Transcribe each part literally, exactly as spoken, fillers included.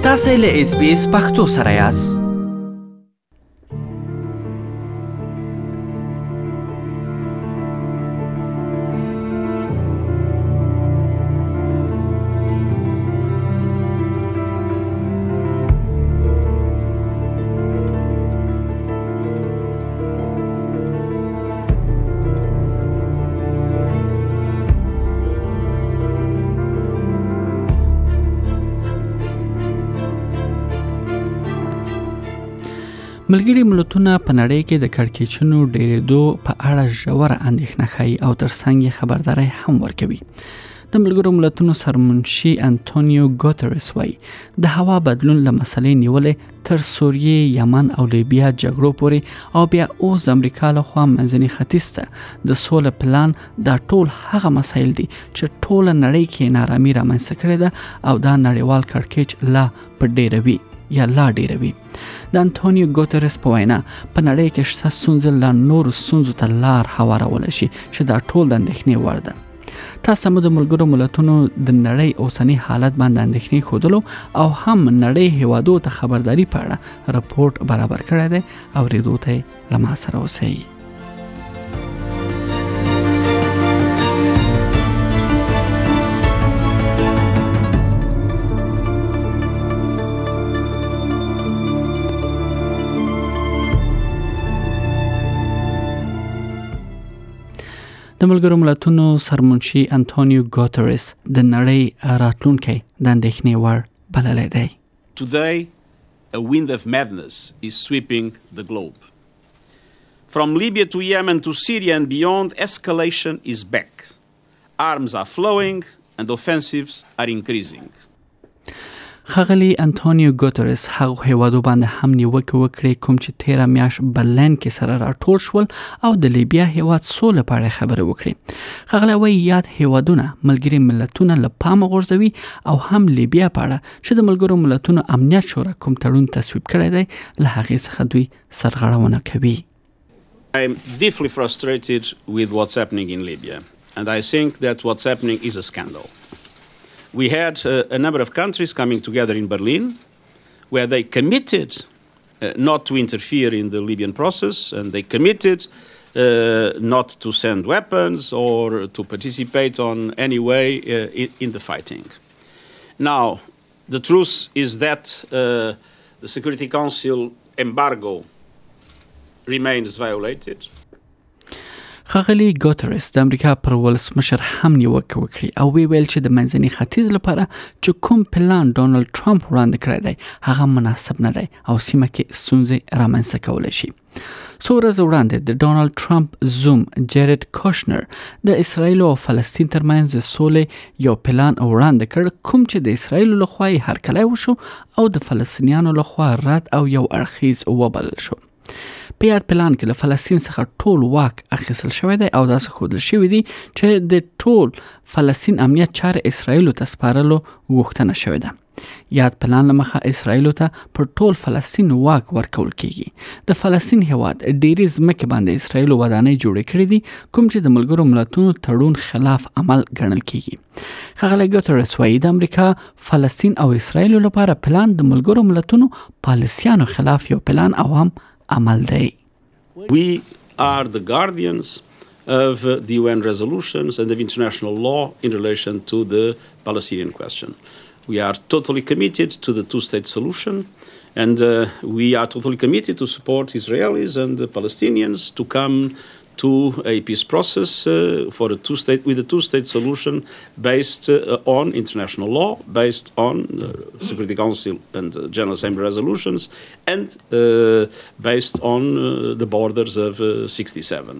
تاسو له اس بي اس پختو سره یاست. ملګري ملتونه په نړۍ کې د کړکېچونو ډېرېدو په اړه ژوره اندېښنه ښیي او ترڅنګ یې خبرداری هم ورکوي. د ملګرو ملتونو سرمنشي انټونیو ګوتریس وایي د هوا بدلون له مسلې نیولې تر سوریې، یمن او لیبیا جګړو پورې او بیا اوس د امریکا لخوا منځني ختیځ ته د سولې پلان دا ټول هغه مسایل دي چې ټوله نړۍ کې نارامي رامنځته کړې ده او دا نړیوال کړکېچ لا په ډېروي یا لا ډېروي. د انټونیو ګوتریس په وینا په نړۍ کې شته ستونزې لا نورو ستونزو ته لار هوارولی شي چې دا ټول د اندېښنې وړ ده. تاسو هم د ملګرو ملتونو د نړۍ اوسنی حالت باندې اندېښنې ښودلو او هم نړۍ هیوادو ته خبرداري په اړه رپورټ برابر کړی دی. اورېدو ته یې له ما سره اوسئ. د ملګرو ملتونو سرمنشي انټونیو ګوتریس د نړۍ راتلونکی د اندېښنې وړ بللی دی. Today, a wind of madness is sweeping the globe. From Libya to Yemen to Syria and beyond, escalation is back. Arms are flowing and offensives are increasing. ښاغلي انټونیو ګوتریس هغه هیوادو باندې هم نیوکه وکړې کوم چې تیره میاشت برلین کې سره راټول شول او د لیبیا هیواد سوله په اړه خبرې وکړې. ښاغلی وایي یاد هیوادونه ملګري ملتونه له پامه غورځوي او هم لیبیا په اړه چې د ملګرو ملتونو امنیت شورا کوم تړون تصویب کړی دی له هغې څخه دوی سرغړونه کوي. I am deeply frustrated with what's happening in Libya and I think that what's happening is a scandal. We had uh, a number of countries coming together in Berlin where they committed uh, not to interfere in the Libyan process and they committed uh, not to send weapons or to participate on any way uh, in, in the fighting. Now, the truth is that uh, the Security Council embargo remains violated. ښاغلي ګوتریس د امریکا پر ولسمشر هم نیوکه وکړي او وی ویل چې د منځني ختیځ لپاره چې کوم پلان ډونالد ټرمپ وړاندې کړی دی هغه مناسب نه دی او سیمه کې ستونزې رامنځته کولی شي. څو ورځې وړاندې د ډونالد ټرمپ زوم جیرد کوشنر د اسرائیل او فلسطین ترمنځ د سولې یو پلان وړاندې کړ کوم چې د اسرائیل لخوا یې هرکلی وشو او د فلسطینیانو لخوا رد او یو اړخیز وبلل شو. په یاد پلان کې له فلسطین څخه ټول واک اخیستل شوی دی او داسې ښودل شوي دي چې د ټول فلسطین امنیت چارې اسرائیلو ته سپارلو غوښتنه شوې ده. یاد پلان له مخه اسرائیلو ته پر ټول فلسطین واک ورکول کیږي. د فلسطین هیواد ډېرې ځمکې باندې اسرائیلو ودانۍ جوړې کړې دي کوم چې د ملګرو ملتونو تړون خلاف عمل ګڼل کیږي. ښاغلی ګوتریس وایي د امریکا فلسطین او اسرائیلو لپاره پلان د ملګرو ملتونو پالیسیانو خلاف یو پلان او هم عمل دی. We are the guardians of uh, the U N resolutions and of international law in relation to the Palestinian question. We are totally committed to the two-state solution and uh, we are totally committed to support Israelis and the Palestinians to come to a peace process uh, for a two-state with a two-state solution based uh, on international law, based on uh, Security Council and uh, General Assembly resolutions, and uh, based on uh, the borders of uh, sixty-seven.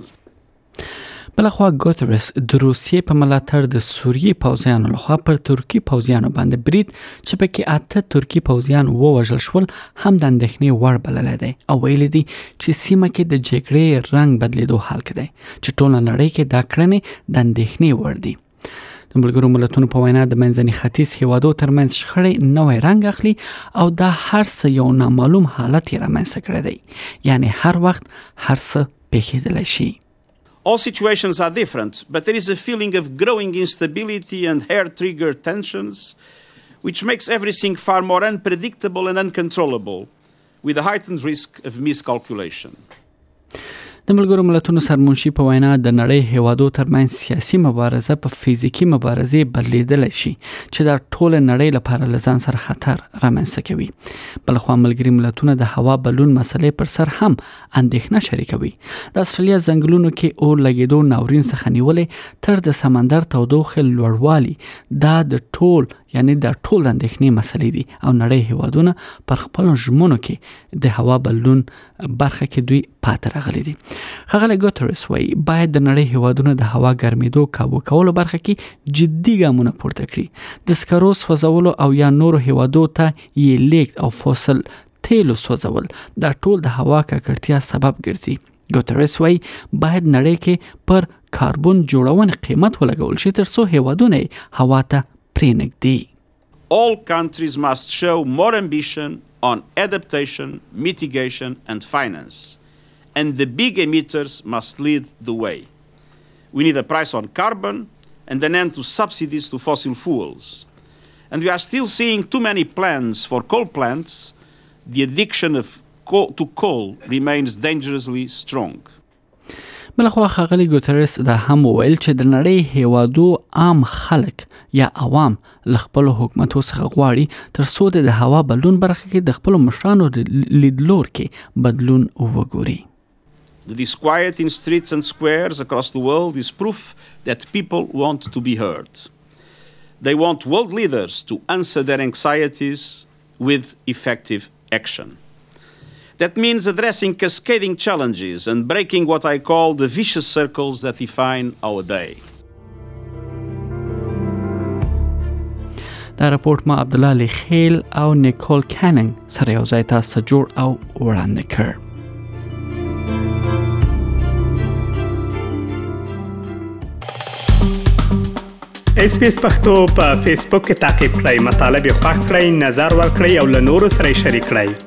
بلخوا ګوتریس د روسیې په ملاتړ د سوریې پوځیانو لخوا پر ترکی پوځیانو باندې برید چې پکې اته ترکی پوځیان ووژل شول هم د اندېښنې وړ بللی دی او ویلي دي چې سیمه کې د جګړې رنګ بدلېدو حال کې دی چې ټوله نړۍ کې دا کړنې د اندېښنې وړ دي. د ملګرو ملتونو په وینا د منځني ختیځ هیوادو ترمنځ شخړې نوی رنګ اخلي او دا هر څه یو نامعلوم حالت یې رامنځته کړی دی. یعنی هر وخت هر څه پیښیدلی شي. All situations are different, but there is a feeling of growing instability and hair-trigger tensions, which makes everything far more unpredictable and uncontrollable, with a heightened risk of miscalculation. د ملګرو ملتونو سرمنشي په وینا د نړۍ هیوادو ترمنځ سیاسي مبارزه په فزیکي مبارزې بدلیدلی شي چې د ټول نړۍ لپاره له ځان سره خطر رامنځته کوي. بلخوا ملګري ملتونه د هوا بلون مسلې پر سر هم اندېښنه شریکوي. د استرالیا ځنګلونو کې اور لګېدو ناورین څخه نیولې تر د سمندر تودوخې لوړوالي دا د ټول یعنی د ټول د اندېښنې مسلې دي او نړۍ هیوادونه پر خپل ژمنو کې د هوا بلون برخه کې دوی پاتې راغلي دي. ښاغلی ګوتریس وایي باید د نړۍ هیوادونه د هوا ګرمېدو کابو کولو برخه کې جدي ګامونه پورته کړي. د سکرو سوځولو او یا نورو هیوادو ته یې لیږد او فوسل تیلو سوځول دا ټول د هوا ککړتیا سبب ګرځي. ګوتریس وایي باید نړۍ کې پر کاربن جوړونې قیمت ولګول شي تر څو هیوادونه هوا ته All countries must show more ambition on adaptation, mitigation and finance. And the big emitters must lead the way. We need a price on carbon and an end to subsidies to fossil fuels. And we are still seeing too many plans for coal plants. The addiction of coal to coal remains dangerously strong. بلخوا ښاغلی ګوتریس دا هم وویل چې د نړۍ هیوادو عام خلک یا عوام له خپلو حکومتو څخه غواړي تر څو د هوا بلون برخه کې د خپلو مشرانو لیدلور کې بدلون وګوري. The disquiet in streets and squares across the world is proof that people want to be heard. They want world leaders to answer their anxieties with effective action. That means addressing cascading challenges and breaking what I call the vicious circles that define our day. دا راپورټ ما عبدالله علی خیل او نیکول کاننګ سره یو ځای تاسو جوړ او وړاندې کړ. اس پی اس پښتو په فیسبوک کې تا کې پلی مطلب یو فاک کړئ نظر ور کړئ او له نورو سره شریک کړئ.